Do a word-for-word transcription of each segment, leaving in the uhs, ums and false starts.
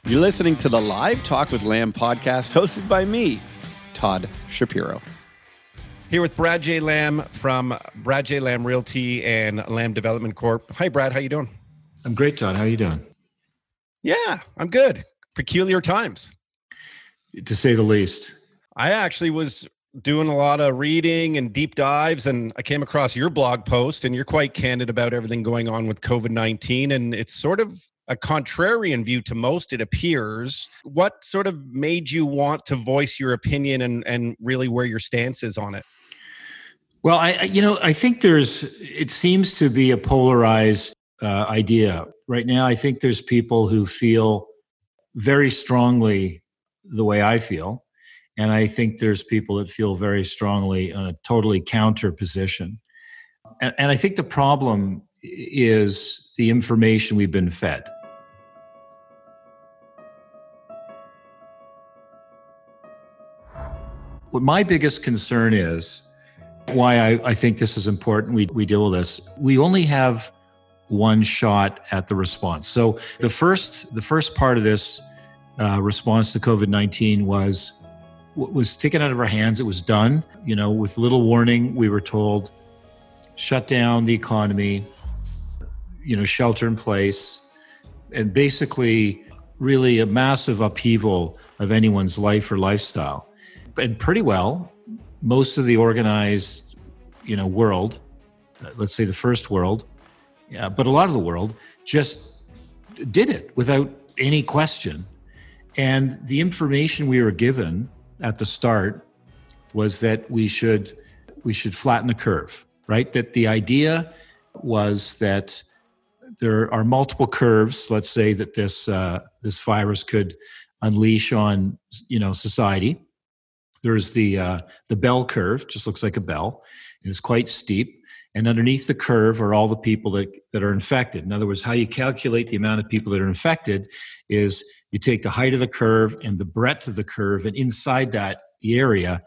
You're listening to the Live Talk with Lamb podcast hosted by me, Todd Shapiro. Here with Brad J. Lamb from Brad J. Lamb Realty and Lamb Development Corp. Hi, Brad. How you doing? I'm great, Todd. How are you doing? Yeah, I'm good. Peculiar times, to say the least. I actually was doing a lot of reading and deep dives, and I came across your blog post, and you're quite candid about everything going on with COVID nineteen, and it's sort of a contrarian view to most, it appears. What sort of made you want to voice your opinion and, and really where your stance is on it? Well, I, you know, I think there's, it seems to be a polarized uh, idea. Right now, I think there's people who feel very strongly the way I feel. And I think there's people that feel very strongly in a totally counter position. And, and I think the problem is the information we've been fed. What my biggest concern is, why I, I think this is important, we, we deal with this, we only have one shot at the response. So the first, the first part of this uh, response to COVID nineteen was, was taken out of our hands. It was done, you know, with little warning. We were told, shut down the economy, you know, shelter in place, and basically really a massive upheaval of anyone's life or lifestyle. And pretty well, most of the organized, you know, world, let's say the first world, yeah, but a lot of the world just did it without any question. And the information we were given at the start was that we should we should flatten the curve, right? That the idea was that there are multiple curves, let's say, that this uh, this virus could unleash on, you know, society. There's the uh, the bell curve, just looks like a bell, and it's quite steep. And underneath the curve are all the people that, that are infected. In other words, how you calculate the amount of people that are infected is you take the height of the curve and the breadth of the curve, and inside that area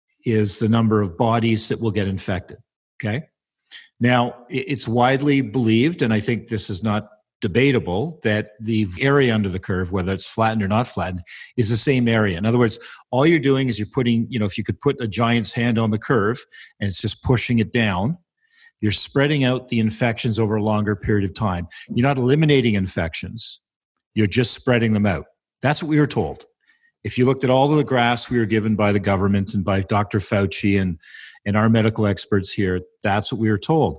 is the number of bodies that will get infected, okay? Now, it's widely believed, and I think this is not debatable, that the area under the curve, whether it's flattened or not flattened, is the same area. In other words, all you're doing is you're putting, you know, if you could put a giant's hand on the curve and it's just pushing it down, you're spreading out the infections over a longer period of time. You're not eliminating infections. You're just spreading them out. That's what we were told. If you looked at all of the graphs we were given by the government and by Doctor Fauci and, and our medical experts here, that's what we were told.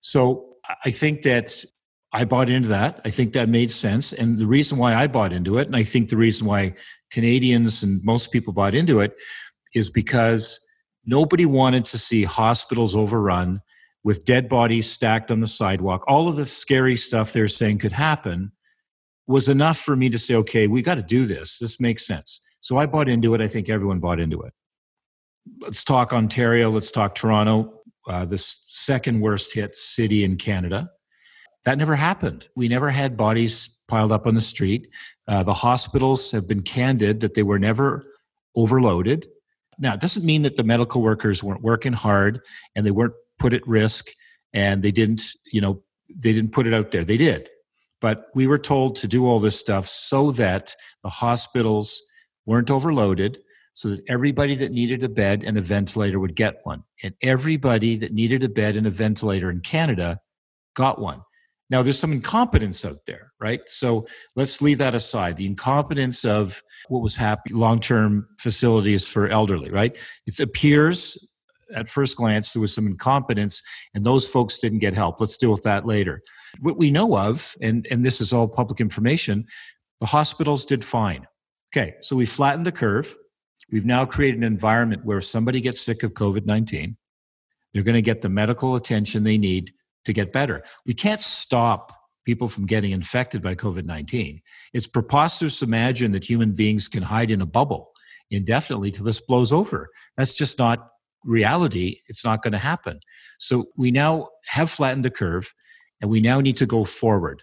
So I think that I bought into that. I think that made sense. And the reason why I bought into it, and I think the reason why Canadians and most people bought into it, is because nobody wanted to see hospitals overrun with dead bodies stacked on the sidewalk. All of the scary stuff they're saying could happen was enough for me to say, okay, we got to do this. This makes sense. So I bought into it. I think everyone bought into it. Let's talk Ontario. Let's talk Toronto, uh, the second worst hit city in Canada. That never happened. We never had bodies piled up on the street. Uh, the hospitals have been candid that they were never overloaded. Now, it doesn't mean that the medical workers weren't working hard and they weren't put at risk and they didn't, you know, they didn't put it out there. They did. But we were told to do all this stuff so that the hospitals weren't overloaded, so that everybody that needed a bed and a ventilator would get one. And everybody that needed a bed and a ventilator in Canada got one. Now, there's some incompetence out there, right? So let's leave that aside. The incompetence of what was happening, long-term facilities for elderly, right? It appears at first glance there was some incompetence and those folks didn't get help. Let's deal with that later. What we know of, and, and this is all public information, the hospitals did fine. Okay, so we flattened the curve. We've now created an environment where if somebody gets sick of COVID nineteen, they're going to get the medical attention they need to get better. We can't stop people from getting infected by COVID nineteen. It's preposterous to imagine that human beings can hide in a bubble indefinitely till this blows over. That's just not reality. It's not going to happen. So we now have flattened the curve and we now need to go forward.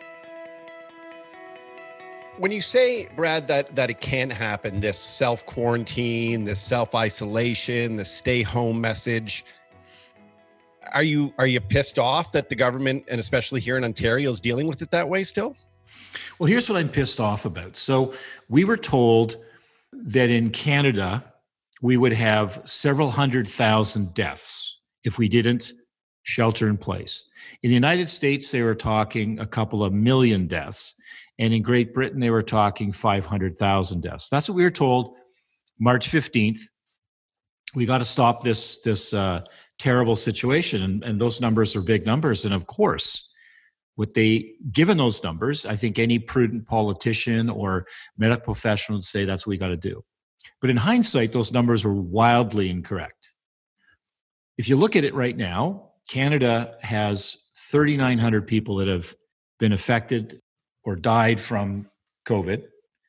When you say, Brad, that, that it can't happen, this self-quarantine, this self-isolation, this stay-home message, Are you are you pissed off that the government, and especially here in Ontario, is dealing with it that way still? Well, here's what I'm pissed off about. So we were told that in Canada, we would have several hundred thousand deaths if we didn't shelter in place. In the United States, they were talking a couple of million deaths. And in Great Britain, they were talking five hundred thousand deaths. That's what we were told March fifteenth. We got to stop this, this uh, terrible situation. And, and those numbers are big numbers. And of course, what they, given those numbers, I think any prudent politician or medical professional would say that's what we got to do. But in hindsight, those numbers were wildly incorrect. If you look at it right now, Canada has thirty-nine hundred people that have been affected or died from COVID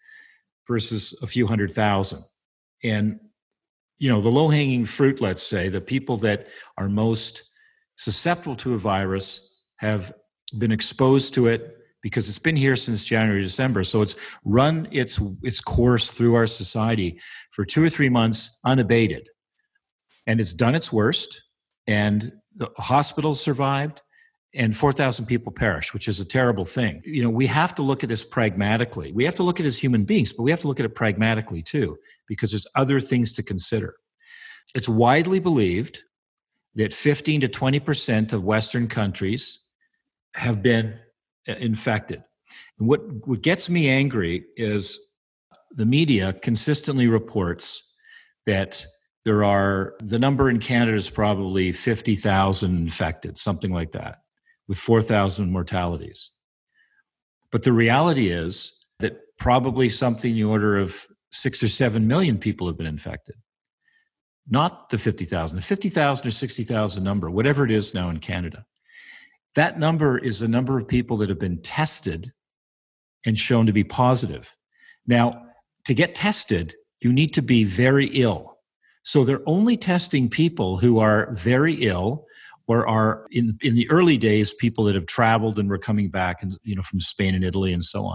versus a few hundred thousand. And, you know, the low-hanging fruit, let's say, the people that are most susceptible to a virus have been exposed to it because it's been here since January, December. So it's run its its course through our society for two or three months unabated. And it's done its worst. And the hospitals survived and four thousand people perished, which is a terrible thing. You know, we have to look at this pragmatically. We have to look at it as human beings, but we have to look at it pragmatically too, because there's other things to consider. It's widely believed that fifteen to twenty percent of Western countries have been infected. And what, what gets me angry is the media consistently reports that there are, the number in Canada is probably fifty thousand infected, something like that, with four thousand mortalities. But the reality is that probably something in the order of six or seven million people have been infected. Not the fifty thousand, the fifty thousand or sixty thousand number, whatever it is now in Canada. That number is the number of people that have been tested and shown to be positive. Now, to get tested, you need to be very ill. So they're only testing people who are very ill or are, in, in the early days, people that have traveled and were coming back and, you know, from Spain and Italy and so on.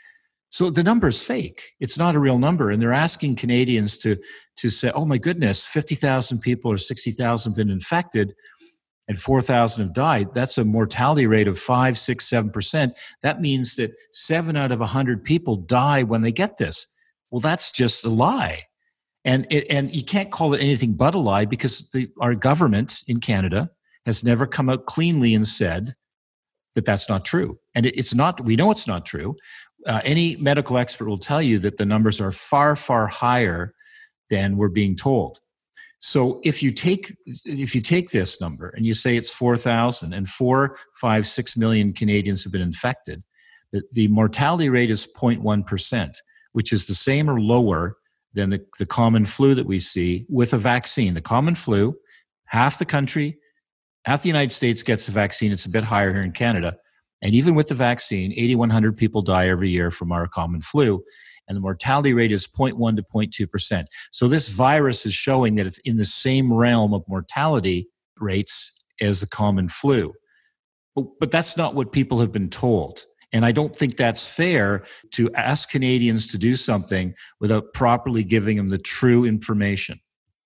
So the number is fake. It's not a real number. And they're asking Canadians to, to say, oh my goodness, fifty thousand people or sixty thousand have been infected and four thousand have died. That's a mortality rate of five, six, seven percent. That means that seven out of one hundred people die when they get this. Well, that's just a lie. And it, and you can't call it anything but a lie because the, our government in Canada has never come out cleanly and said that that's not true. And it, it's not, we know it's not true. Uh, any medical expert will tell you that the numbers are far, far higher than we're being told. So if you take if you take this number and you say it's four thousand and four, five, six million Canadians have been infected, the, the mortality rate is zero point one percent, which is the same or lower than the, the common flu that we see with a vaccine. The common flu, half the country, half the United States gets the vaccine. It's a bit higher here in Canada. And even with the vaccine, eight thousand one hundred people die every year from our common flu. And the mortality rate is zero point one to zero point two percent. So this virus is showing that it's in the same realm of mortality rates as the common flu. But, but that's not what people have been told. And I don't think that's fair to ask Canadians to do something without properly giving them the true information.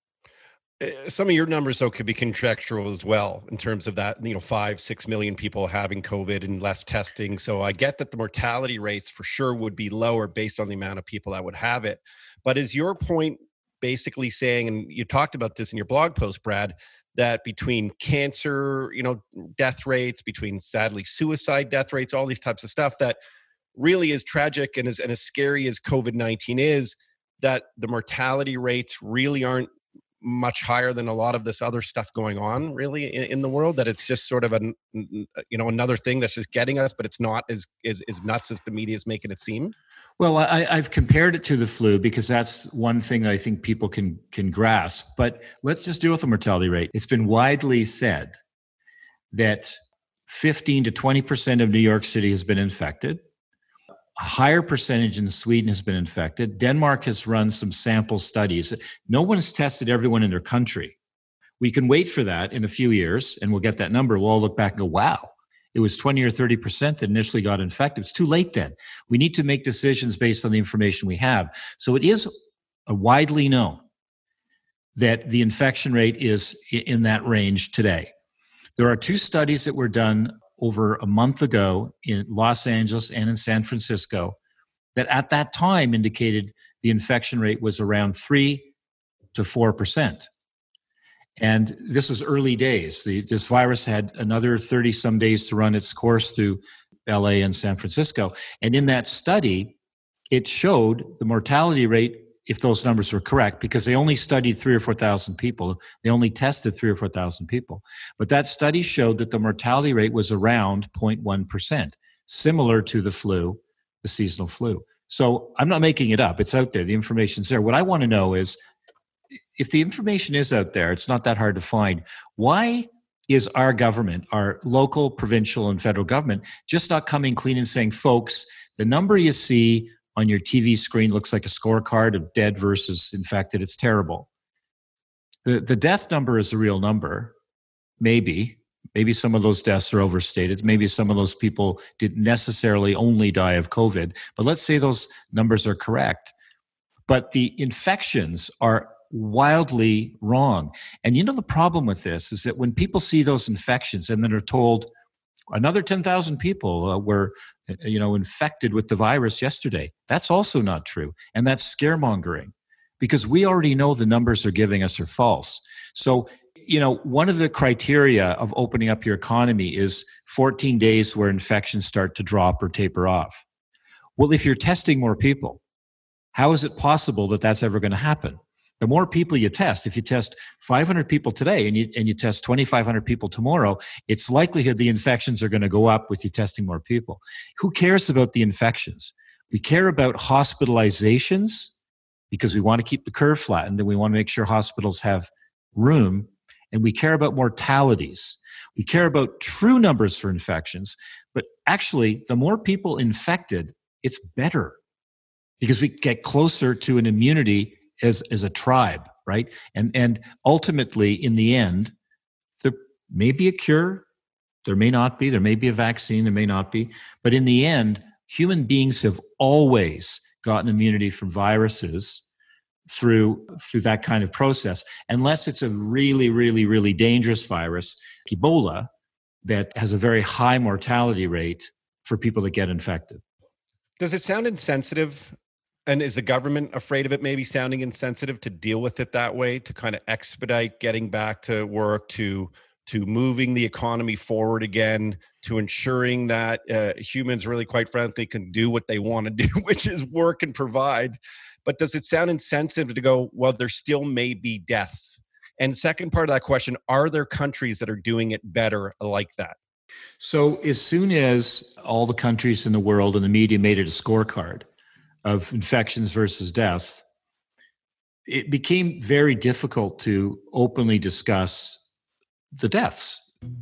Some of your numbers, though, could be contextual as well in terms of that, you know, five, six million people having COVID and less testing. So I get that the mortality rates for sure would be lower based on the amount of people that would have it. But is your point basically saying, and you talked about this in your blog post, Brad, that between cancer, you know, death rates, between sadly suicide death rates, all these types of stuff that really is tragic and as, and as scary as COVID nineteen is, that the mortality rates really aren't much higher than a lot of this other stuff going on really in, in the world, that it's just sort of a, you know, another thing that's just getting us, but it's not as, as, as nuts as the media is making it seem? Well, I, I've compared it to the flu because that's one thing that I think people can, can grasp, but let's just deal with the mortality rate. It's been widely said that fifteen to twenty percent of New York City has been infected. A higher percentage in Sweden has been infected. Denmark has run some sample studies. No one has tested everyone in their country. We can wait for that in a few years and we'll get that number. We'll all look back and go, wow, it was twenty or thirty percent that initially got infected. It's too late then. We need to make decisions based on the information we have. So it is widely known that the infection rate is in that range today. There are two studies that were done over a month ago in Los Angeles and in San Francisco that at that time indicated the infection rate was around three to four percent. And this was early days. The, this virus had another thirty some days to run its course through L A and San Francisco. And in that study, it showed the mortality rate, if those numbers were correct, because they only studied three or four thousand people. They only tested three or four thousand people. But that study showed that the mortality rate was around zero point one percent, similar to the flu, the seasonal flu. So I'm not making it up. It's out there. The information's there. What I want to know is, if the information is out there, it's not that hard to find. Why is our government, our local, provincial, and federal government, just not coming clean and saying, folks, the number you see on your T V screen looks like a scorecard of dead versus infected. It's terrible. The, the death number is a real number. Maybe. Maybe some of those deaths are overstated. Maybe some of those people didn't necessarily only die of COVID. But let's say those numbers are correct. But the infections are wildly wrong. And you know the problem with this is that when people see those infections and then are told another ten thousand people uh, were you know infected with the virus yesterday, that's also not true. And that's scaremongering because we already know the numbers they're giving us are false. So, you know, one of the criteria of opening up your economy is fourteen days where infections start to drop or taper off. Well, if you're testing more people, how is it possible that that's ever going to happen? The more people you test, if you test five hundred people today and you and you test twenty-five hundred people tomorrow, it's likelihood the infections are going to go up with you testing more people. Who cares about the infections? We care about hospitalizations because we want to keep the curve flattened and we want to make sure hospitals have room. And we care about mortalities. We care about true numbers for infections. But actually, the more people infected, it's better because we get closer to an immunity as, as a tribe, right? And, and ultimately, in the end, there may be a cure. There may not be. There may be a vaccine. There may not be. But in the end, human beings have always gotten immunity from viruses through through that kind of process, unless it's a really, really, really dangerous virus, Ebola, that has a very high mortality rate for people that get infected. Does it sound insensitive? And is the government afraid of it maybe sounding insensitive to deal with it that way, to kind of expedite getting back to work, to to moving the economy forward again, to ensuring that uh, humans really, quite frankly, can do what they want to do, which is work and provide? But does it sound insensitive to go, well, there still may be deaths? And second part of that question, are there countries that are doing it better like that? So as soon as all the countries in the world and the media made it a scorecard of infections versus deaths, it became very difficult to openly discuss the deaths.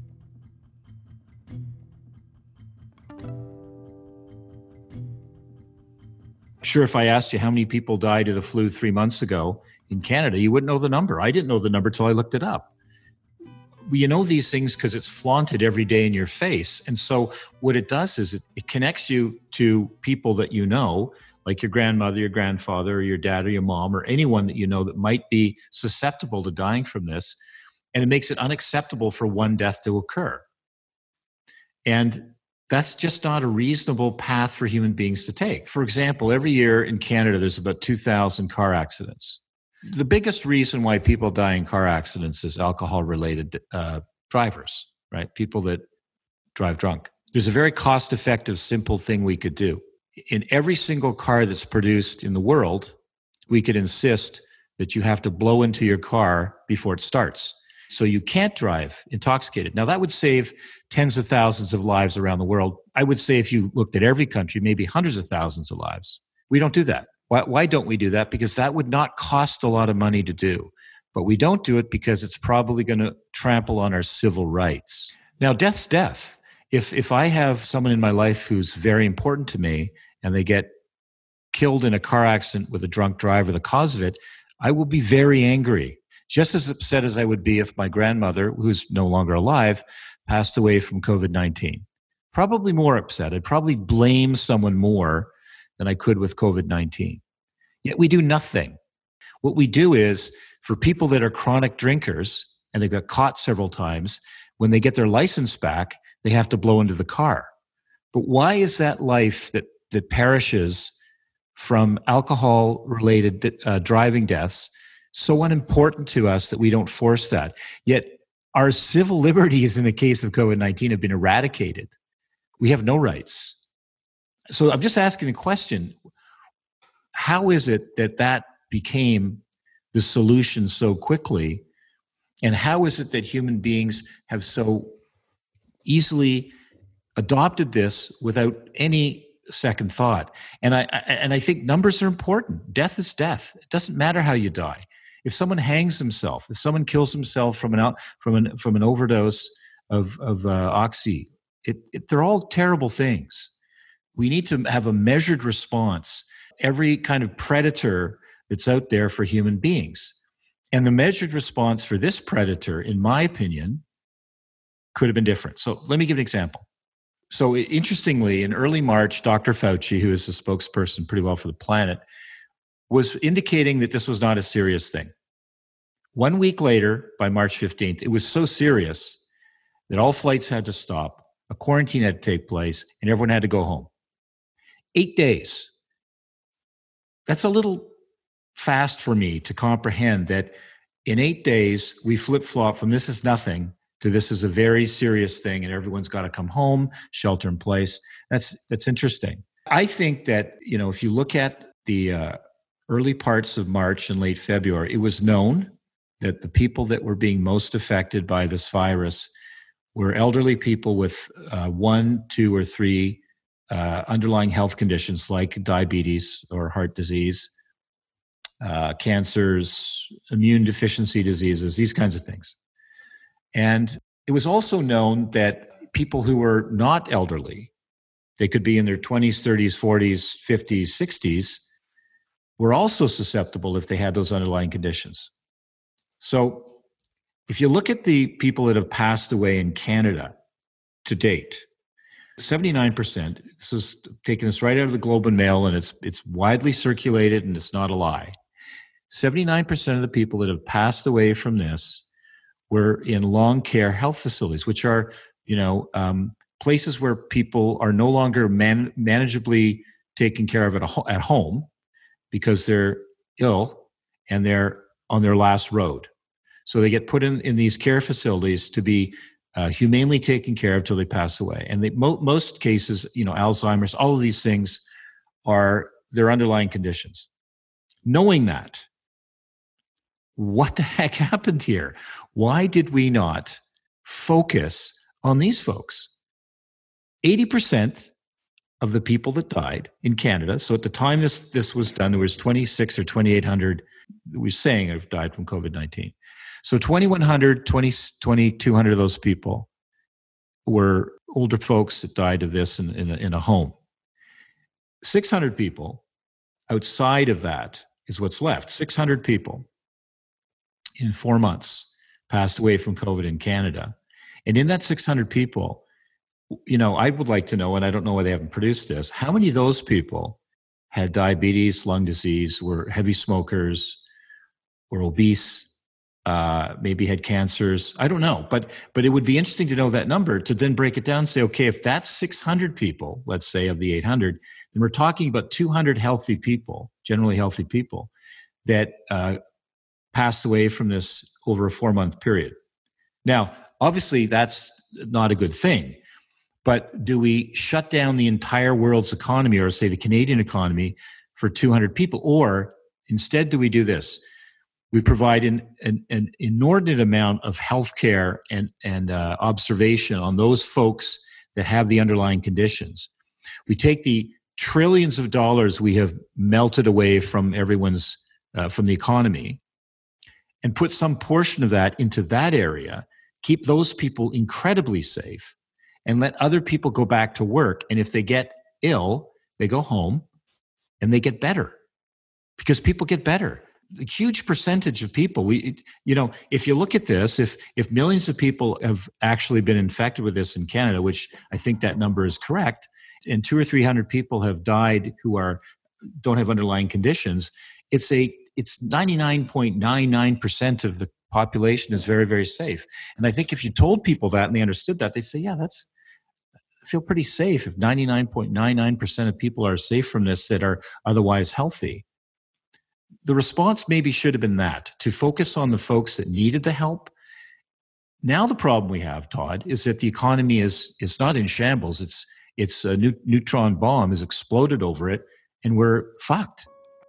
Sure, if I asked you how many people died of the flu three months ago in Canada, you wouldn't know the number. I didn't know the number till I looked it up. You know these things because it's flaunted every day in your face. And so what it does is it, it connects you to people that you know, like your grandmother, your grandfather, or your dad, or your mom, or anyone that you know that might be susceptible to dying from this. And it makes it unacceptable for one death to occur. And that's just not a reasonable path for human beings to take. For example, every year in Canada, there's about two thousand car accidents. The biggest reason why people die in car accidents is alcohol-related uh, drivers, right? People that drive drunk. There's a very cost-effective, simple thing we could do. In every single car that's produced in the world, we could insist that you have to blow into your car before it starts. So you can't drive intoxicated. Now, that would save tens of thousands of lives around the world. I would say if you looked at every country, maybe hundreds of thousands of lives. We don't do that. Why, why don't we do that? Because that would not cost a lot of money to do. But we don't do it because it's probably going to trample on our civil rights. Now, death's death. If, if I have someone in my life who's very important to me and they get killed in a car accident with a drunk driver, the cause of it, I will be very angry. Just as upset as I would be if my grandmother, who's no longer alive, passed away from COVID nineteen. Probably more upset. I'd probably blame someone more than I could with COVID nineteen. Yet we do nothing. What we do is, for people that are chronic drinkers, and they've got caught several times, when they get their license back, they have to blow into the car. But why is that life that, that perishes from alcohol-related uh, driving deaths so unimportant to us that we don't force that? Yet our civil liberties in the case of COVID nineteen have been eradicated. We have no rights. So I'm just asking the question, how is it that that became the solution so quickly? And how is it that human beings have so easily adopted this without any second thought? And I, I and I think numbers are important. Death is death. It doesn't matter how you die. If someone hangs himself, if someone kills himself from an from an from an overdose of of uh, oxy, it, it they're all terrible things. We need to have a measured response. Every kind of predator that's out there for human beings. And the measured response for this predator, in my opinion, could have been different. So let me give an example. So interestingly, in early March, Doctor Fauci, who is the spokesperson pretty well for the planet, was indicating that this was not a serious thing. One week later, by March fifteenth, it was so serious that all flights had to stop, a quarantine had to take place, and everyone had to go home. Eight days. That's a little fast for me to comprehend that in eight days, we flip-flop from this is nothing to this is a very serious thing and everyone's got to come home, shelter in place. That's that's interesting. I think that, you know, if you look at the uh, early parts of March and late February, it was known that the people that were being most affected by this virus were elderly people with uh, one, two, or three uh, underlying health conditions like diabetes or heart disease, uh, cancers, immune deficiency diseases, these kinds of things. And it was also known that people who were not elderly, they could be in their twenties, thirties, forties, fifties, sixties, were also susceptible if they had those underlying conditions. So if you look at the people that have passed away in Canada to date, seventy-nine percent, this is taking us right out of the Globe and Mail, and it's it's widely circulated and it's not a lie. seventy-nine percent of the people that have passed away from this were in long care health facilities, which are, you know, um, places where people are no longer man- manageably taken care of at, a, at home because they're ill and they're on their last road. So they get put in, in these care facilities to be uh, humanely taken care of till they pass away. And they, mo- most cases, you know, Alzheimer's, all of these things are their underlying conditions. Knowing that, what the heck happened here? Why did we not focus on these folks? eighty percent of the people that died in Canada, so at the time this, this was done, there was twenty-six or twenty-eight hundred, we were saying have died from COVID nineteen. So twenty-one hundred, twenty, twenty-two hundred of those people were older folks that died of this in, in, a, in a home. six hundred people outside of that is what's left. six hundred people in four months passed away from COVID in Canada. And in that six hundred people, you know, I would like to know, and I don't know why they haven't produced this, how many of those people had diabetes, lung disease, were heavy smokers, were obese, uh, maybe had cancers? I don't know. But but it would be interesting to know that number, to then break it down and say, okay, if that's six hundred people, let's say of the eight hundred, then we're talking about two hundred healthy people, generally healthy people, that uh, passed away from this over a four-month period. Now, obviously, that's not a good thing. But do we shut down the entire world's economy, or say the Canadian economy, for two hundred people? Or instead, do we do this? We provide an, an, an inordinate amount of healthcare and, and uh, observation on those folks that have the underlying conditions. We take the trillions of dollars we have melted away from everyone's, uh, from the economy, and put some portion of that into that area, keep those people incredibly safe, and let other people go back to work. And if they get ill, they go home and they get better, because people get better. A huge percentage of people, we, you know, if you look at this, if if millions of people have actually been infected with this in Canada, which I think that number is correct, and two or three hundred people have died who are don't have underlying conditions, it's a it's ninety-nine point nine nine percent of the population is very, very safe. And I think if you told people that and they understood that, they'd say, yeah, that's feel pretty safe if ninety-nine point nine nine percent of people are safe from this that are otherwise healthy. The response maybe should have been that, to focus on the folks that needed the help. Now the problem we have, Todd, is that the economy is is not in shambles. It's it's a new, neutron bomb has exploded over it, and we're fucked.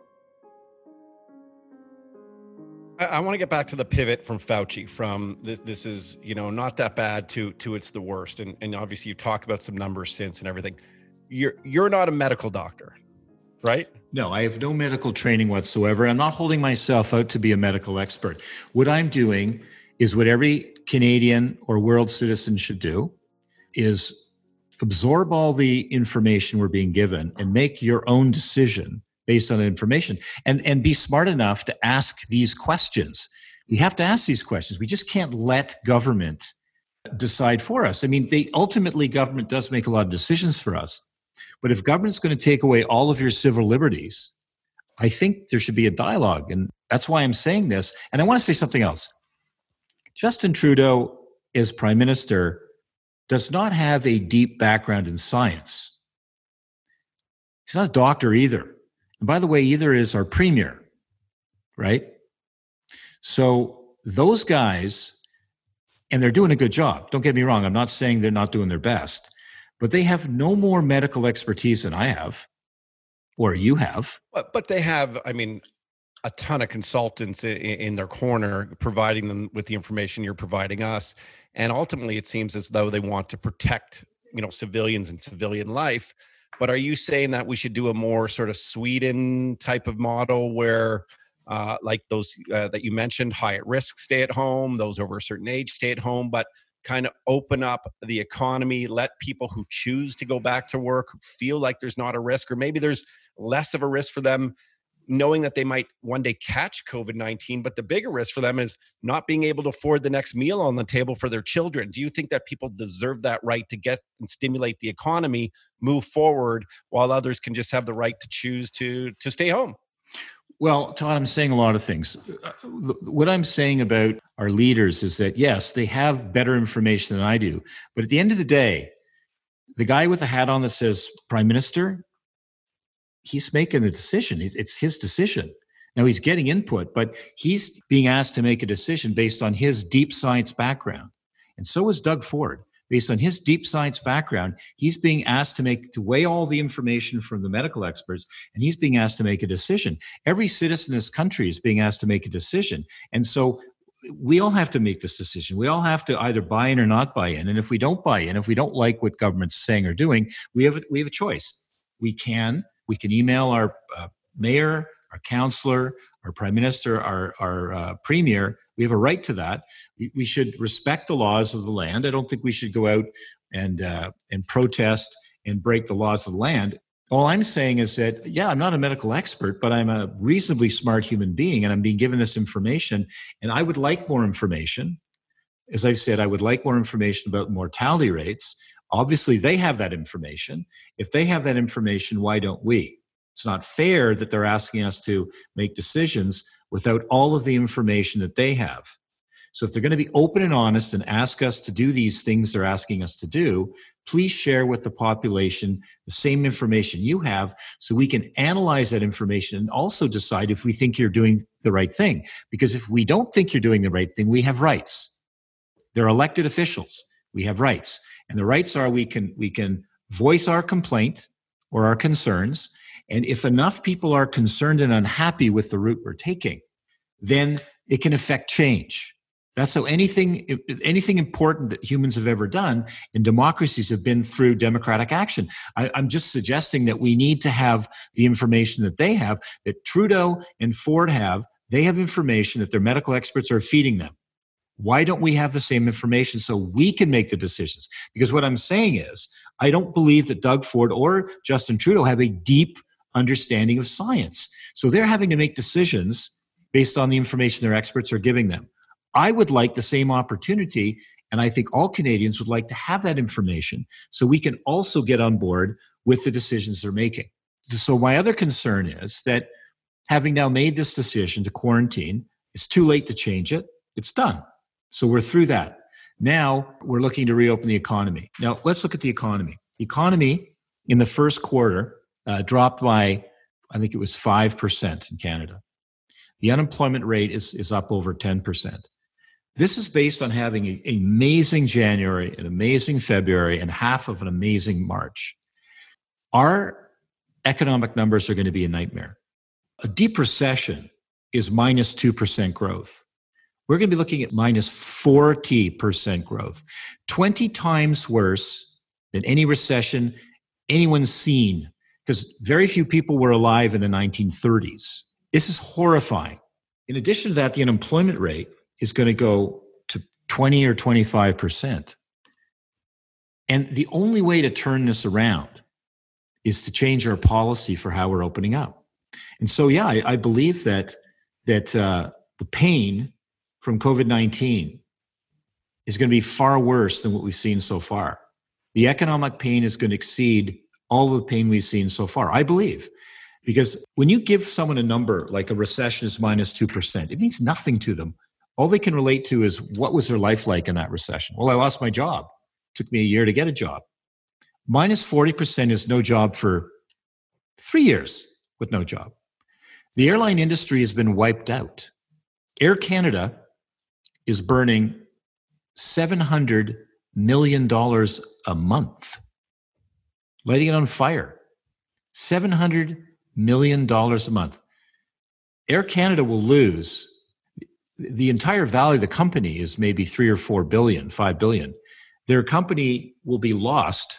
I, I want to get back to the pivot from Fauci, from this this is, you know, not that bad to to it's the worst. And and obviously you talk about some numbers since and everything. You're you're not a medical doctor, right? No, I have no medical training whatsoever. I'm not holding myself out to be a medical expert. What I'm doing is what every Canadian or world citizen should do, is absorb all the information we're being given and make your own decision based on the information, and, and be smart enough to ask these questions. We have to ask these questions. We just can't let government decide for us. I mean, they ultimately, government does make a lot of decisions for us. But if government's going to take away all of your civil liberties, I think there should be a dialogue. And that's why I'm saying this. And I want to say something else. Justin Trudeau, as Prime Minister, does not have a deep background in science. He's not a doctor either. And by the way, either is our Premier, right? So those guys, and they're doing a good job. Don't get me wrong. I'm not saying they're not doing their best, but they have no more medical expertise than I have, or you have. But, but they have, I mean, a ton of consultants in, in their corner, providing them with the information you're providing us. And ultimately, it seems as though they want to protect, you know, civilians and civilian life. But are you saying that we should do a more sort of Sweden type of model where, uh, like those uh, that you mentioned, high at risk stay at home, those over a certain age stay at home, but kind of open up the economy, let people who choose to go back to work feel like there's not a risk, or maybe there's less of a risk for them, knowing that they might one day catch COVID nineteen, but the bigger risk for them is not being able to afford the next meal on the table for their children. Do you think that people deserve that right to get and stimulate the economy, move forward, while others can just have the right to choose to, to stay home? Well, Todd, I'm saying a lot of things. What I'm saying about our leaders is that, yes, they have better information than I do. But at the end of the day, the guy with the hat on that says Prime Minister, he's making the decision. It's his decision. Now, he's getting input, but he's being asked to make a decision based on his deep science background. And so is Doug Ford. Based on his deep science background, he's being asked to make, to weigh all the information from the medical experts, and he's being asked to make a decision. Every citizen in this country is being asked to make a decision. And so we all have to make this decision. We all have to either buy in or not buy in. And if we don't buy in, if we don't like what government's saying or doing, we have, we have a choice. We can, we can email our uh, mayor, our councillor, our prime minister, our, our uh, premier. We have a right to that. We, we should respect the laws of the land. I don't think we should go out and uh, and protest and break the laws of the land. All I'm saying is that, yeah, I'm not a medical expert, but I'm a reasonably smart human being, and I'm being given this information, and I would like more information. As I said, I would like more information about mortality rates. Obviously, they have that information. If they have that information, why don't we? It's not fair that they're asking us to make decisions without all of the information that they have. So if they're going to be open and honest and ask us to do these things they're asking us to do, please share with the population the same information you have so we can analyze that information and also decide if we think you're doing the right thing. Because if we don't think you're doing the right thing, we have rights. They're elected officials. We have rights. And the rights are we can we can voice our complaint or our concerns. And if enough people are concerned and unhappy with the route we're taking, then it can affect change. That's how anything, anything important that humans have ever done in democracies have been through democratic action. I, I'm just suggesting that we need to have the information that they have, that Trudeau and Ford have. They have information that their medical experts are feeding them. Why don't we have the same information so we can make the decisions? Because what I'm saying is, I don't believe that Doug Ford or Justin Trudeau have a deep understanding of science. So they're having to make decisions based on the information their experts are giving them. I would like the same opportunity, and I think all Canadians would like to have that information so we can also get on board with the decisions they're making. So my other concern is that having now made this decision to quarantine, it's too late to change it. It's done. So we're through that. Now we're looking to reopen the economy. Now let's look at the economy. The economy in the first quarter uh, dropped by, I think it was five percent in Canada. The unemployment rate is, is up over ten percent. This is based on having an amazing January, an amazing February, and half of an amazing March. Our economic numbers are going to be a nightmare. A deep recession is minus two percent growth. We're going to be looking at minus forty percent growth, twenty times worse than any recession anyone's seen, because very few people were alive in the nineteen thirties. This is horrifying. In addition to that, the unemployment rate is going to go to twenty or twenty-five percent. And the only way to turn this around is to change our policy for how we're opening up. And so, yeah, I, I believe that that uh, the pain from COVID nineteen is going to be far worse than what we've seen so far. The economic pain is going to exceed all of the pain we've seen so far, I believe. Because when you give someone a number like a recession is minus two percent, it means nothing to them. All they can relate to is what was their life like in that recession? Well, I lost my job. It took me a year to get a job. Minus forty percent is no job for three years with no job. The airline industry has been wiped out. Air Canada is burning seven hundred million dollars a month, lighting it on fire. seven hundred million dollars a month. Air Canada will lose. The entire value of the company is maybe three or four billion, five billion. Their company will be lost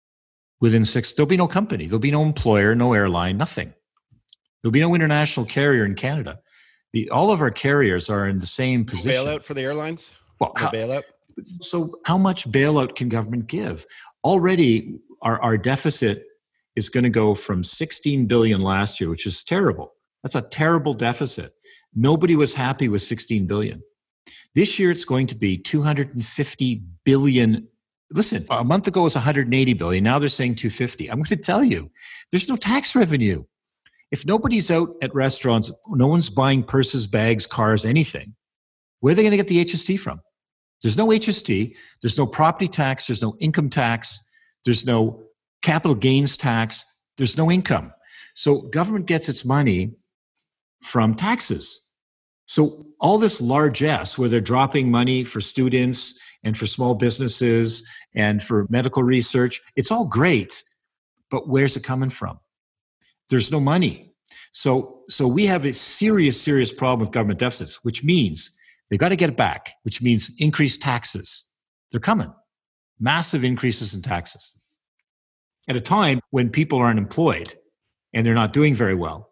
within six. There'll be no company. There'll be no employer, no airline, nothing. There'll be no international carrier in Canada. The, all of our carriers are in the same position. Bailout for the airlines? Well, the how, bailout? So how much bailout can government give? Already, our, our deficit is going to go from sixteen billion last year, which is terrible. That's a terrible deficit. Nobody was happy with sixteen billion. This year, it's going to be two hundred fifty billion. Listen, a month ago it was one hundred eighty billion. Now they're saying two hundred fifty. I'm going to tell you, there's no tax revenue. If nobody's out at restaurants, no one's buying purses, bags, cars, anything, where are they going to get the H S T from? There's no H S T. There's no property tax. There's no income tax. There's no capital gains tax. There's no income. So government gets its money from taxes. So all this largesse, where they're dropping money for students and for small businesses and for medical research, it's all great, but where's it coming from? There's no money. So, so we have a serious, serious problem with government deficits, which means they've got to get it back, which means increased taxes. They're coming. Massive increases in taxes. At a time when people aren't employed and they're not doing very well.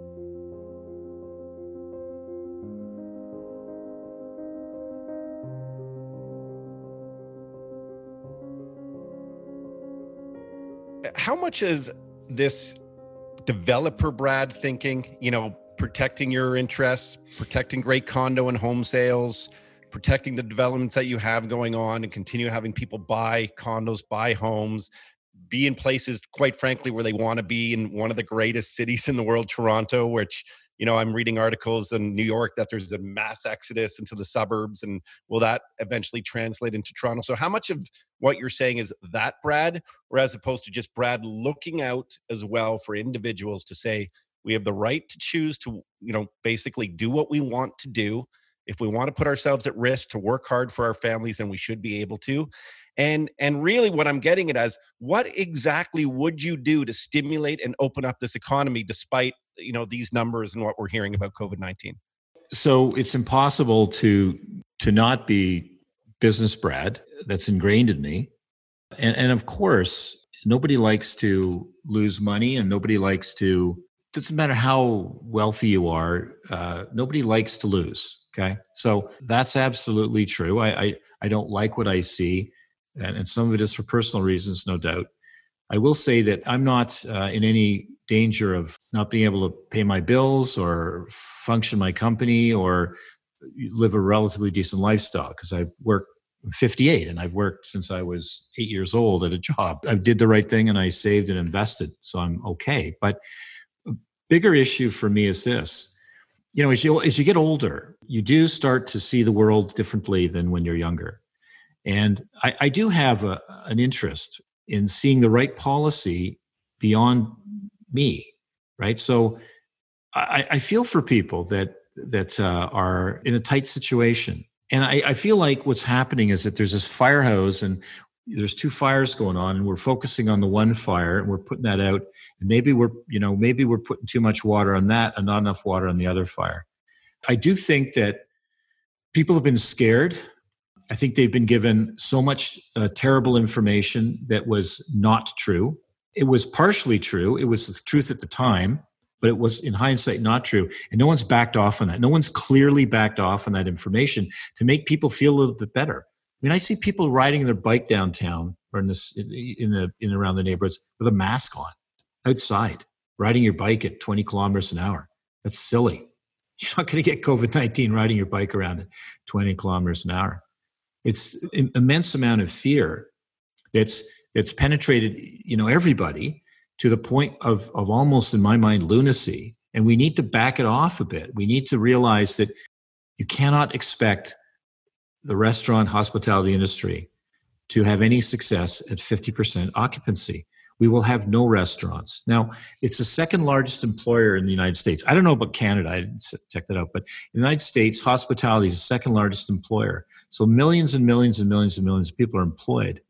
How much is this developer Brad thinking, you know, protecting your interests, protecting great condo and home sales, protecting the developments that you have going on and continue having people buy condos, buy homes, be in places, quite frankly, where they want to be in one of the greatest cities in the world, Toronto, which, you know, I'm reading articles in New York that there's a mass exodus into the suburbs, and will that eventually translate into Toronto? So how much of what you're saying is that, Brad, or as opposed to just Brad looking out as well for individuals to say, we have the right to choose to, you know, basically do what we want to do. If we want to put ourselves at risk to work hard for our families, then we should be able to. And and really what I'm getting at is, what exactly would you do to stimulate and open up this economy despite, you know, these numbers and what we're hearing about COVID nineteen? So it's impossible to to not be business Brad. That's ingrained in me. And, and of course, nobody likes to lose money, and nobody likes to, it doesn't matter how wealthy you are, uh, nobody likes to lose. Okay. So that's absolutely true. I, I, I don't like what I see. And, and some of it is for personal reasons, no doubt. I will say that I'm not uh, in any danger of not being able to pay my bills or function my company or live a relatively decent lifestyle, because I've worked I'm fifty-eight and I've worked since I was eight years old at a job. I did the right thing and I saved and invested, so I'm okay. But a bigger issue for me is this. You know, as you, as you get older, you do start to see the world differently than when you're younger. And I, I do have a, an interest in seeing the right policy beyond me, right? So I, I feel for people that that uh, are in a tight situation. And I, I feel like what's happening is that there's this fire hose and there's two fires going on, and we're focusing on the one fire and we're putting that out. And maybe we're, you know, maybe we're putting too much water on that and not enough water on the other fire. I do think that people have been scared. I think they've been given so much uh, terrible information that was not true. It was partially true. It was the truth at the time, but it was in hindsight not true. And no one's backed off on that. No one's clearly backed off on that information to make people feel a little bit better. I mean, I see people riding their bike downtown or in this in the in around the neighborhoods with a mask on, outside, riding your bike at twenty kilometers an hour. That's silly. You're not going to get COVID nineteen riding your bike around at twenty kilometers an hour. It's an immense amount of fear that's that's penetrated, you know, everybody to the point of of almost, in my mind, lunacy. And we need to back it off a bit. We need to realize that you cannot expect the restaurant hospitality industry to have any success at fifty percent occupancy. We will have no restaurants. Now, it's the second largest employer in the United States. I don't know about Canada. I didn't check that out. But in the United States, hospitality is the second largest employer. So millions and millions and millions and millions of people are employed.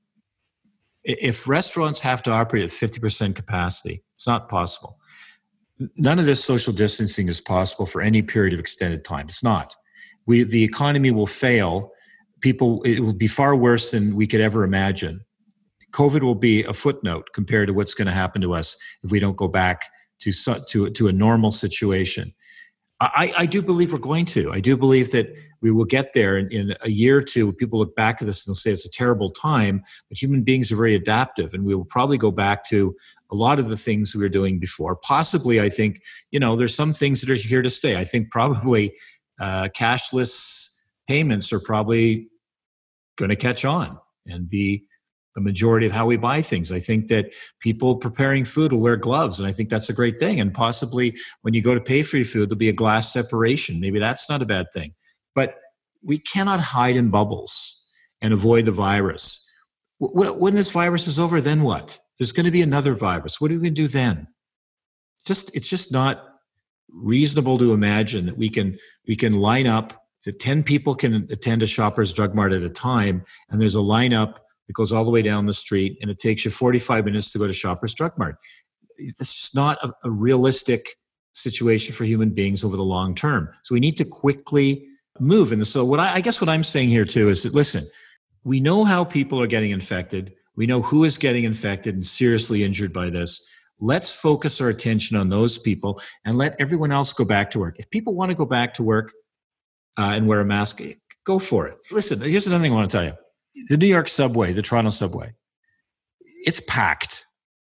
If restaurants have to operate at fifty percent capacity, it's not possible. None of this social distancing is possible for any period of extended time. It's not. We, the economy will fail. People, it will be far worse than we could ever imagine. COVID will be a footnote compared to what's going to happen to us if we don't go back to to, to a normal situation. I, I do believe we're going to. I do believe that we will get there in, in a year or two. People look back at this and they'll say it's a terrible time, but human beings are very adaptive, and we will probably go back to a lot of the things we were doing before. Possibly, I think, you know, there's some things that are here to stay. I think probably uh, cashless payments are probably going to catch on and be the majority of how we buy things. I think that people preparing food will wear gloves, and I think that's a great thing. And possibly when you go to pay for your food, there'll be a glass separation. Maybe that's not a bad thing. But we cannot hide in bubbles and avoid the virus. When this virus is over, then what? There's going to be another virus. What are we going to do then? It's just, it's just not reasonable to imagine that we can we can line up, that ten people can attend a Shoppers Drug Mart at a time, and there's a lineup that goes all the way down the street, and it takes you forty-five minutes to go to Shoppers Drug Mart. That's just not a, a realistic situation for human beings over the long term. So we need to quickly move. And so what I, I guess what I'm saying here too is that, listen, we know how people are getting infected. We know who is getting infected and seriously injured by this. Let's focus our attention on those people and let everyone else go back to work. If people want to go back to work uh, and wear a mask, go for it. Listen, here's another thing I want to tell you. The New York subway, the Toronto subway, it's packed.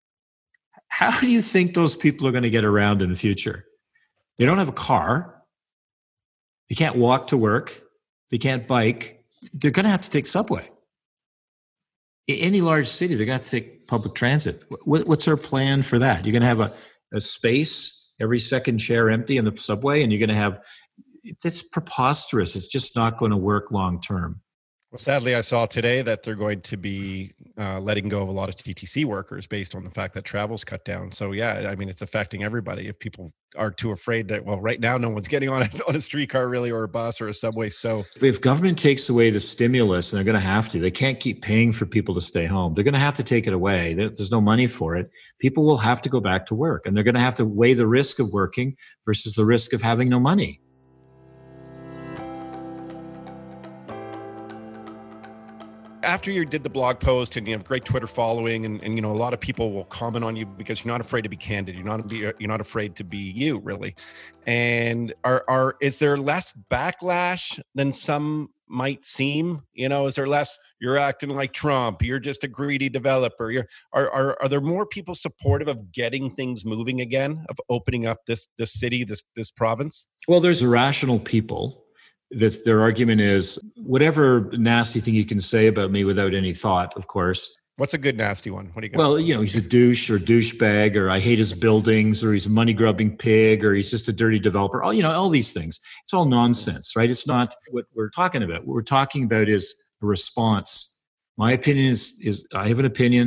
How do you think those people are going to get around in the future? They don't have a car. They can't walk to work. They can't bike. They're going to have to take subway. In any large city, they're going to have to take public transit. What, what's our plan for that? You're going to have a, a space, every second chair empty in the subway, and you're going to have, that's preposterous. It's just not going to work long term. Well, sadly, I saw today that they're going to be uh, letting go of a lot of T T C workers based on the fact that travel's cut down. So, yeah, I mean, it's affecting everybody. If people are too afraid that, well, right now, no one's getting on a, on a streetcar really, or a bus or a subway. So if government takes away the stimulus, and they're going to have to, they can't keep paying for people to stay home. They're going to have to take it away. There's no money for it. People will have to go back to work, and they're going to have to weigh the risk of working versus the risk of having no money. After you did the blog post and you have great Twitter following, and, and you know, a lot of people will comment on you because you're not afraid to be candid. You're not be, you're not afraid to be you, really. And are are is there less backlash than some might seem? You know, is there less? You're acting like Trump. You're just a greedy developer. You're are are are there more people supportive of getting things moving again, of opening up this this city, this this province? Well, there's irrational people. That their argument is whatever nasty thing you can say about me without any thought, of course. What's a good nasty one? What do you got? Well, you know, he's a douche or douchebag, or I hate his buildings, or he's a money grubbing pig, or he's just a dirty developer. All, you know, all these things. It's all nonsense, right? It's not what we're talking about. What we're talking about is a response. My opinion is, is I have an opinion.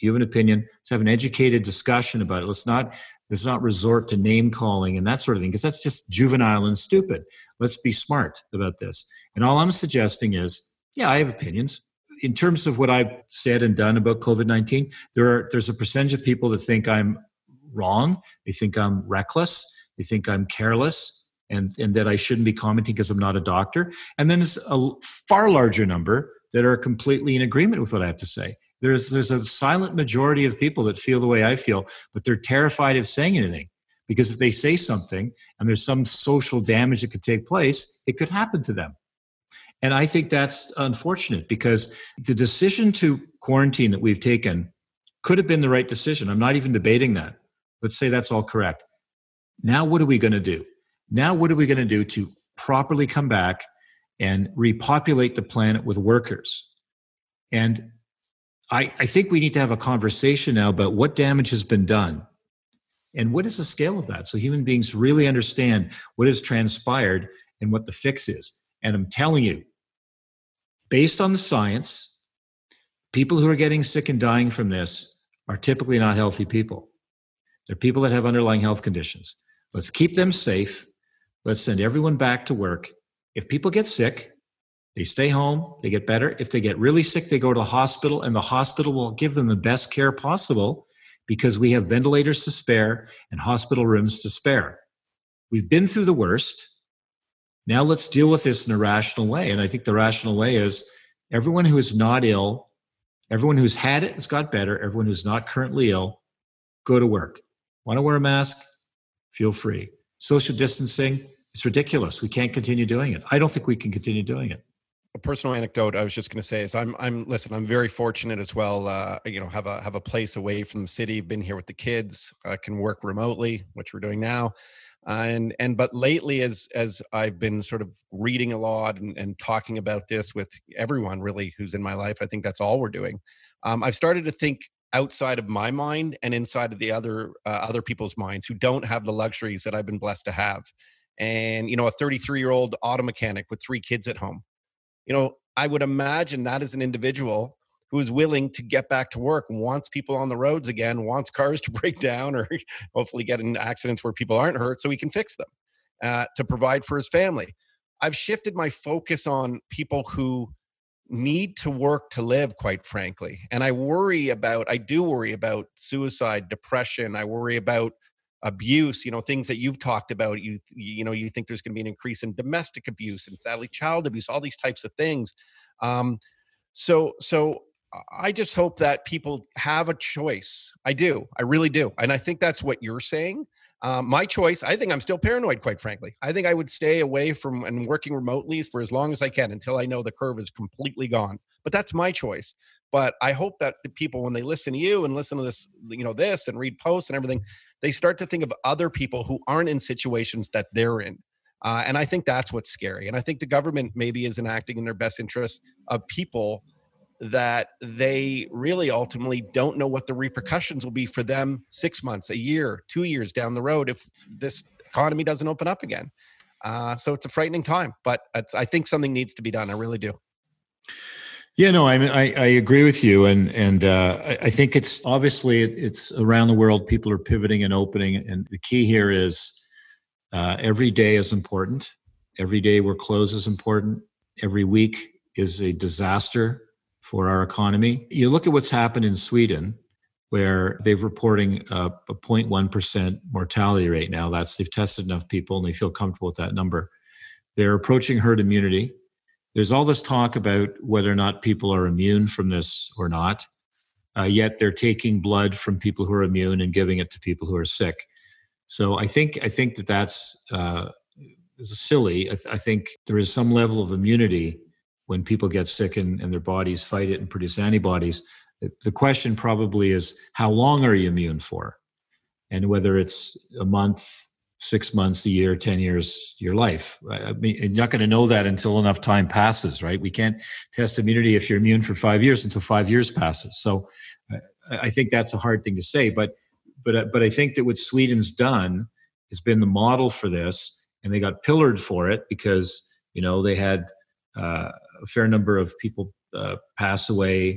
You have an opinion. Let's have an educated discussion about it. Let's not let's not resort to name calling and that sort of thing, because that's just juvenile and stupid. Let's be smart about this. And all I'm suggesting is, yeah, I have opinions. In terms of what I've said and done about COVID nineteen, there are there's a percentage of people that think I'm wrong. They think I'm reckless. They think I'm careless, and, and that I shouldn't be commenting because I'm not a doctor. And then there's a far larger number that are completely in agreement with what I have to say. There's there's a silent majority of people that feel the way I feel, but they're terrified of saying anything, because if they say something and there's some social damage that could take place, it could happen to them. And I think that's unfortunate, because the decision to quarantine that we've taken could have been the right decision. I'm not even debating that. Let's say that's all correct. Now, what are we going to do? Now, what are we going to do to properly come back and repopulate the planet with workers? And I, I think we need to have a conversation now about what damage has been done and what is the scale of that, so human beings really understand what has transpired and what the fix is. And I'm telling you, based on the science, people who are getting sick and dying from this are typically not healthy people. They're people that have underlying health conditions. Let's keep them safe. Let's send everyone back to work. If people get sick, they stay home, they get better. If they get really sick, they go to the hospital, and the hospital will give them the best care possible, because we have ventilators to spare and hospital rooms to spare. We've been through the worst. Now let's deal with this in a rational way. And I think the rational way is everyone who is not ill, everyone who's had it has got better, everyone who's not currently ill, go to work. Want to wear a mask? Feel free. Social distancing, it's ridiculous. We can't continue doing it. I don't think we can continue doing it. A personal anecdote I was just going to say is I'm I'm listen, I'm very fortunate as well. Uh, you know, have a have a place away from the city. Been here with the kids. I can work remotely, which we're doing now. Uh, and and but lately, as as I've been sort of reading a lot and, and talking about this with everyone really who's in my life, I think that's all we're doing. Um, I've started to think outside of my mind and inside of the other uh, other people's minds who don't have the luxuries that I've been blessed to have. And you know, a thirty-three-year-old auto mechanic with three kids at home. You know, I would imagine that is an individual who is willing to get back to work, wants people on the roads again, wants cars to break down or hopefully get in accidents where people aren't hurt so he can fix them, uh, to provide for his family. I've shifted my focus on people who need to work to live, quite frankly. And I worry about, I do worry about suicide, depression. I worry about abuse, you know, things that you've talked about. You, you know, you think there's going to be an increase in domestic abuse and sadly child abuse, all these types of things. Um, so, so I just hope that people have a choice. I do. I really do. And I think that's what you're saying. Um, my choice, I think I'm still paranoid, quite frankly. I think I would stay away from and working remotely for as long as I can until I know the curve is completely gone. But that's my choice. But I hope that the people, when they listen to you and listen to this, you know, this and read posts and everything, they start to think of other people who aren't in situations that they're in. Uh, and I think that's what's scary. And I think the government maybe isn't acting in their best interest of people that they really ultimately don't know what the repercussions will be for them six months, a year, two years down the road if this economy doesn't open up again. Uh, so it's a frightening time, but it's, I think something needs to be done. I really do. Yeah, no, I mean, I, I agree with you. And and uh, I, I think it's obviously it, it's around the world, people are pivoting and opening. And the key here is uh, every day is important. Every day we're closed is important. Every week is a disaster for our economy. You look at what's happened in Sweden, where they've reporting a, a zero point one percent mortality rate now. That's they've tested enough people and they feel comfortable with that number. They're approaching herd immunity. There's all this talk about whether or not people are immune from this or not. Uh, yet they're taking blood from people who are immune and giving it to people who are sick. So I think I think that that's uh, is silly. I, th- I think there is some level of immunity when people get sick and, and their bodies fight it and produce antibodies. The question probably is, how long are you immune for? And whether it's a month, six months, a year, ten years, your life. I mean, you're not going to know that until enough time passes, right? We can't test immunity if you're immune for five years until five years passes. So I think that's a hard thing to say. But but but I think that what Sweden's done has been the model for this, and they got pillared for it because, you know, they had uh, a fair number of people uh, pass away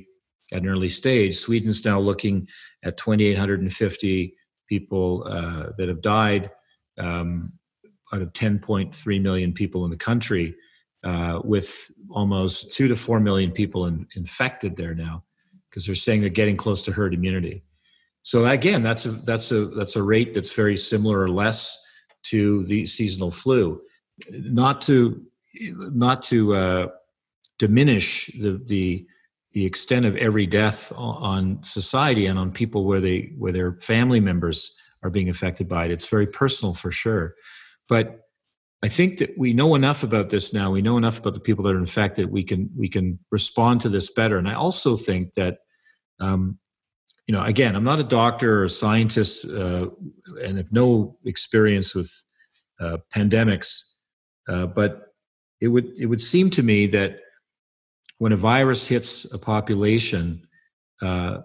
at an early stage. Sweden's now looking at two thousand eight hundred fifty people uh, that have died um, out of ten point three million people in the country, uh, with almost two to four million people in, infected there now, because they're saying they're getting close to herd immunity. So again, that's a that's a that's a rate that's very similar or less to the seasonal flu. Not to not to uh, diminish the the the extent of every death on society and on people where they where their family members are being affected by it. It's very personal for sure. But I think that we know enough about this now. We know enough about the people that are infected. We can we can respond to this better. And I also think that, um, you know, again, I'm not a doctor or a scientist, uh, and have no experience with uh, pandemics. Uh, but it would it would seem to me that when a virus hits a population uh,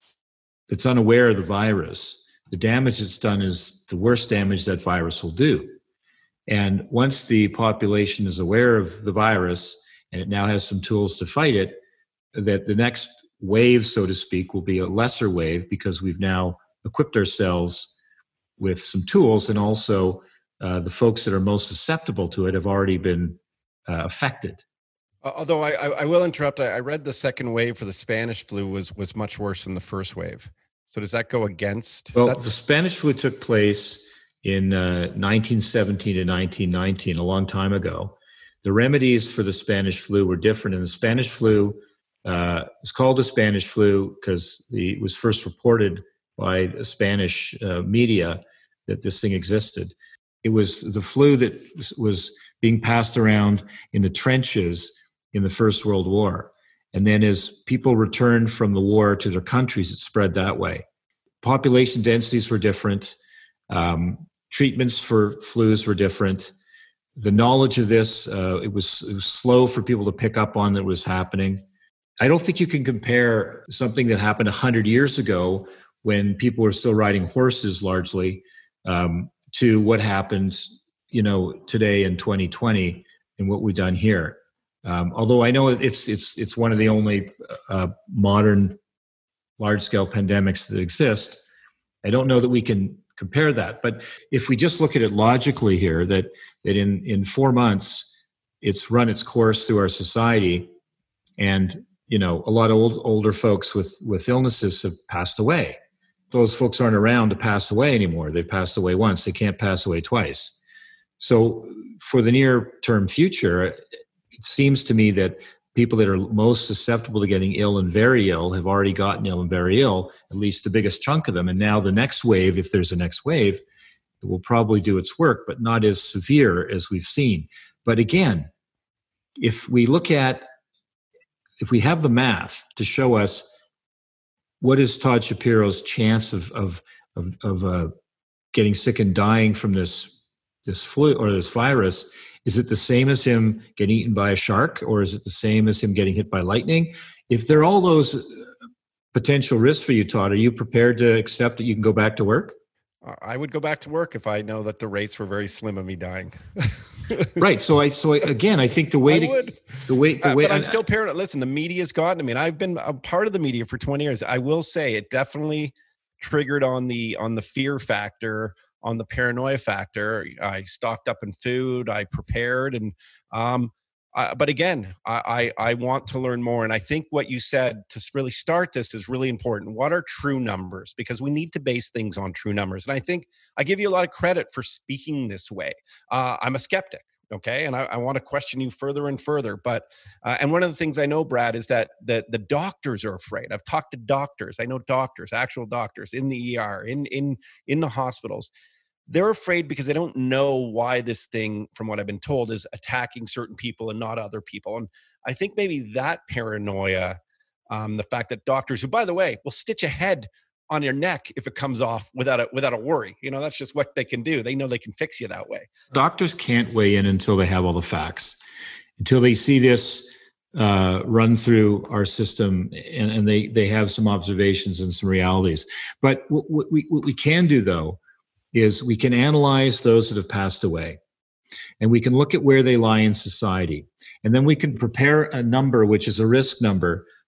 that's unaware of the virus, the damage it's done is the worst damage that virus will do. And once the population is aware of the virus and it now has some tools to fight it, that the next wave, so to speak, will be a lesser wave because we've now equipped ourselves with some tools, and also uh, the folks that are most susceptible to it have already been uh, affected. Although I, I will interrupt, I read the second wave for the Spanish flu was was much worse than the first wave. So does that go against? Well, that's... the Spanish flu took place in uh, nineteen seventeen to nineteen nineteen, a long time ago. The remedies for the Spanish flu were different. And the Spanish flu uh, is called the Spanish flu because it was first reported by the Spanish uh, media that this thing existed. It was the flu that was being passed around in the trenches in the First World War. And then as people returned from the war to their countries, it spread that way. Population densities were different. Um, treatments for flus were different. The knowledge of this, uh, it was, it was slow for people to pick up on that was happening. I don't think you can compare something that happened one hundred years ago when people were still riding horses largely um, to what happened, you know, today in twenty twenty and what we've done here. Um, although I know it's it's it's one of the only uh, modern large-scale pandemics that exist, I don't know that we can compare that. But if we just look at it logically here, that that in in four months it's run its course through our society, and you know a lot of old, older folks with with illnesses have passed away. Those folks aren't around to pass away anymore. They've passed away once. They can't pass away twice. So for the near-term future, it seems to me that people that are most susceptible to getting ill and very ill have already gotten ill and very ill, at least the biggest chunk of them. And now the next wave, if there's a next wave, it will probably do its work, but not as severe as we've seen. But again, if we look at, if we have the math to show us what is Todd Shapiro's chance of of of, of uh, getting sick and dying from this this flu or this virus, is it the same as him getting eaten by a shark, or is it the same as him getting hit by lightning? If there are all those potential risks for you, Todd, are you prepared to accept that you can go back to work? I would go back to work if I know that the rates were very slim of me dying. Right. So I, so I, again, I think the way I to, would. the way, the uh, way, but I'm still paranoid. Listen, the media's gotten to me, and I've been a part of the media for twenty years. I will say it definitely triggered on the, on the fear factor, on the paranoia factor. I stocked up in food, I prepared, and, um, Uh, but again, I, I I want to learn more. And I think what you said to really start this is really important. What are true numbers? Because we need to base things on true numbers. And I think I give you a lot of credit for speaking this way. Uh, I'm a skeptic, okay? And I, I want to question you further and further. But, uh, and one of the things I know, Brad, is that the, the doctors are afraid. I've talked to doctors. I know doctors, actual doctors in the E R, in in in the hospitals. They're afraid because they don't know why this thing, from what I've been told, is attacking certain people and not other people. And I think maybe that paranoia, um, the fact that doctors, who, by the way, will stitch a head on your neck if it comes off without a, without a worry. You know, that's just what they can do. They know they can fix you that way. Doctors can't weigh in until they have all the facts, until they see this uh, run through our system, and, and they, they have some observations and some realities. But what, what, we, what we can do, though, is we can analyze those that have passed away, and we can look at where they lie in society. And then we can prepare a number, which is a risk number,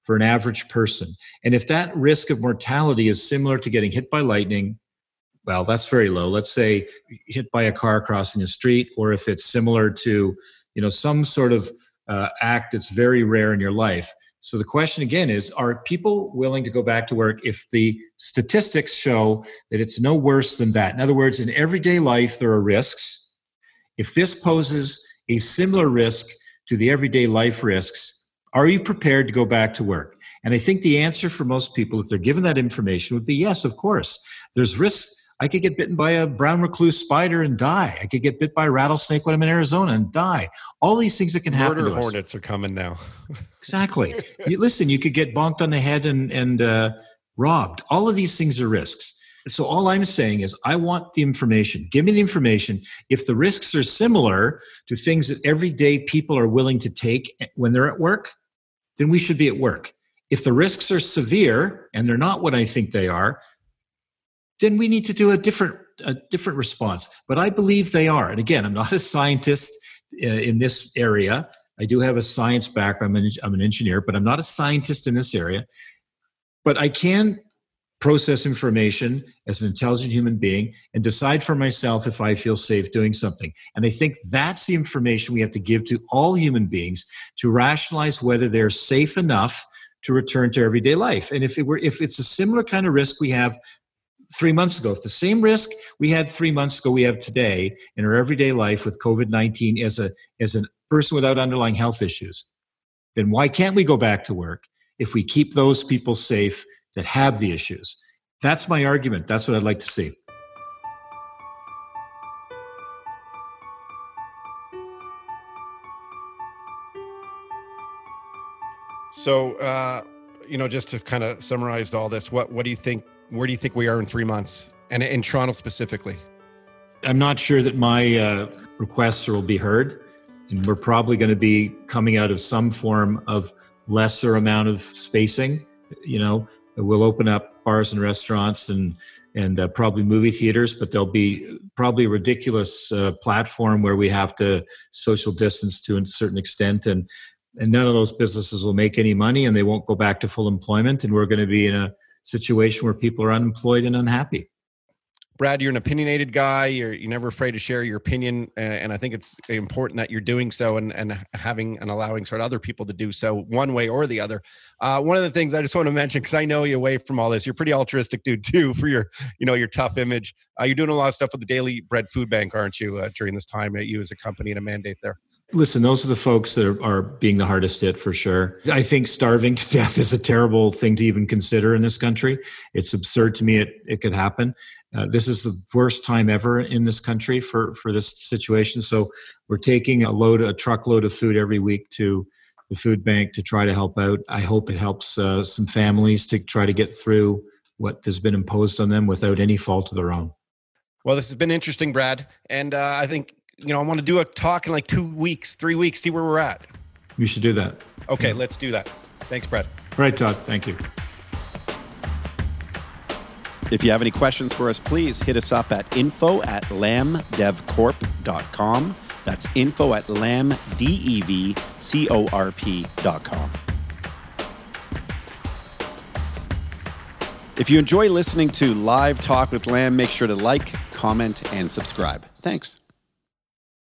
for an average person. And if that risk of mortality is similar to getting hit by lightning, well, that's very low. Let's say hit by a car crossing the street, or if it's similar to, you know, some sort of uh, act that's very rare in your life. So the question again is, are people willing to go back to work if the statistics show that it's no worse than that? In other words, in everyday life, there are risks. If this poses a similar risk to the everyday life risks, are you prepared to go back to work? And I think the answer for most people, if they're given that information, would be yes, of course. There's risks. I could get bitten by a brown recluse spider and die. I could get bit by a rattlesnake when I'm in Arizona and die. All these things that can happen to us. Murder hornets are coming now. Exactly. You, listen, you could get bonked on the head and, and uh, robbed. All of these things are risks. So all I'm saying is I want the information. Give me the information. If the risks are similar to things that everyday people are willing to take when they're at work, then we should be at work. If the risks are severe and they're not what I think they are, then we need to do a different a different response. But I believe they are. And again, I'm not a scientist uh, in this area. I do have a science background. I'm an, I'm an engineer, but I'm not a scientist in this area. But I can process information as an intelligent human being and decide for myself if I feel safe doing something. And I think that's the information we have to give to all human beings to rationalize whether they're safe enough to return to everyday life. And if it were, if it's a similar kind of risk we have three months ago, if the same risk we had three months ago we have today in our everyday life with COVID nineteen as a as a person without underlying health issues, then why can't we go back to work if we keep those people safe that have the issues? That's my argument. That's what I'd like to see. So, uh, you know, just to kind of summarize all this, what what do you think? Where do you think we are in three months, and in Toronto specifically? I'm not sure that my uh, requests will be heard, and we're probably going to be coming out of some form of lesser amount of spacing. You know, we'll open up bars and restaurants and and uh, probably movie theaters, but there'll be probably a ridiculous uh, platform where we have to social distance to a certain extent, and and none of those businesses will make any money, and they won't go back to full employment, and we're going to be in a situation where people are unemployed and unhappy. Brad, you're an opinionated guy. You're you're never afraid to share your opinion, and I think it's important that you're doing so and and having and allowing sort of other people to do so one way or the other. Uh, one of the things I just want to mention, because I know you away from all this, you're a pretty altruistic dude too for your you know your tough image. Uh, you're doing a lot of stuff with the Daily Bread Food Bank, aren't you? Uh, during this time, uh, you as a company and a mandate there. Listen, those are the folks that are, are being the hardest hit for sure. I think starving to death is a terrible thing to even consider in this country. It's absurd to me it, it could happen. Uh, this is the worst time ever in this country for, for this situation. So we're taking a load, a truckload of food every week to the food bank to try to help out. I hope it helps uh, some families to try to get through what has been imposed on them without any fault of their own. Well, this has been interesting, Brad. And uh, I think, you know, I want to do a talk in like two weeks, three weeks, see where we're at. We should do that. Okay, yeah. Let's do that. Thanks, Brad. All right, Todd. Thank you. If you have any questions for us, please hit us up at info at lambdevcorp dot com. That's info at lambdevcorp dot com. If you enjoy listening to Live Talk with Lamb, make sure to like, comment, and subscribe. Thanks.